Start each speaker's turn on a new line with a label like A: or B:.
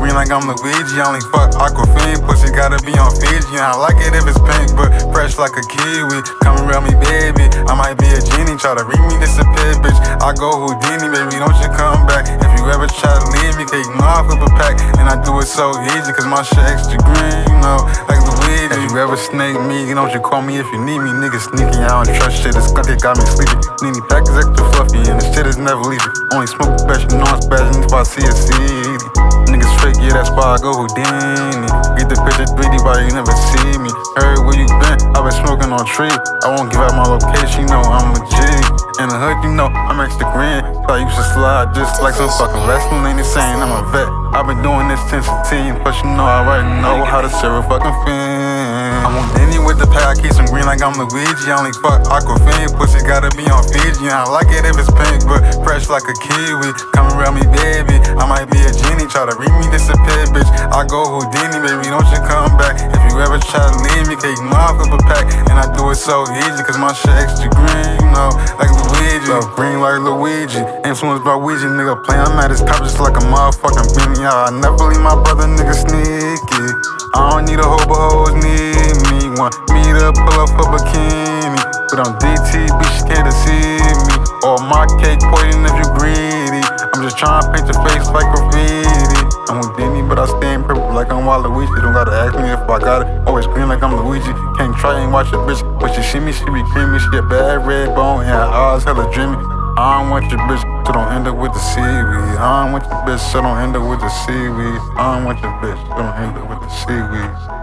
A: green like I'm Luigi. Only fuck Aquafina, pussy gotta be on Fiji. I like it if it's pink, but fresh like a kiwi. Come around me, baby, I might be a genie. Try to read me, disappear, bitch. I go Houdini, baby, don't you come back. If you ever try to leave me, take me off with a pack. And I do it so easy, cause my shit extra green, you know, like Luigi. If you ever snake me, don't you call me if you need me. Niggas sneaky, I don't trust shit. This skunk, it got me sleepy. Nini pack is extra fluffy, and this shit is never leaving. Only smoke the best, you know I'm spazzing if I see a CD. Niggas fake, yeah, that's why I go Houdini. Get the picture 3D, but you never see me. Heard where you been, I been smoking on tree. I won't give out my location, you know I'm a G. In the hood, you know I'm extra green. Thought you should slide just like some fucking wrestling. Ain't saying I'm a vet. I've been doing this since 16. Plus you know I already know how to serve a fucking fin. I'm on Denny with the pack, I keep some green like I'm Luigi. Only fuck Aquafina, pussy gotta be on Fiji. I like it if it's pink, but fresh like a kiwi. Come around me, baby, I might be a genie. Try to read me, disappear, bitch. I go Houdini, baby, don't you come back. If you ever try to leave me, take me off with a pack. And I do it so easy, cause my shit extra green, you know, like Luigi. Love green like Luigi, influenced by Ouija, nigga play. I'm at his top just like a motherfucking beanie. I never leave my brother, nigga sneaky. I don't need a hoe, but hoes need me. Want me to pull up a bikini, but I'm DT, bitch, scared to see me. Or my cake poison if you greedy. I'm just trying to paint your face like graffiti. I'm Houdini, but I stay in purple like I'm Waluigi. Don't gotta ask me if I got it. Always green like I'm Luigi. Can't try and watch a bitch, but she see me, she be creamy. She a bad red bone, and her eyes hella dreamy. I don't want your bitch, so don't end up with the seaweed. I don't want your bitch, so don't end up with the seaweed. I don't want your bitch, so don't end up with the seaweed.